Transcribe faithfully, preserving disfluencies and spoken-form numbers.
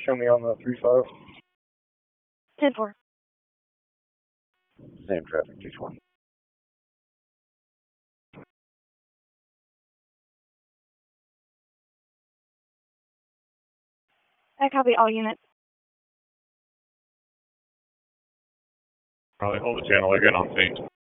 show me on the three five. ten four. Same traffic, two twenty. I copy all units. Probably hold the channel again on scene.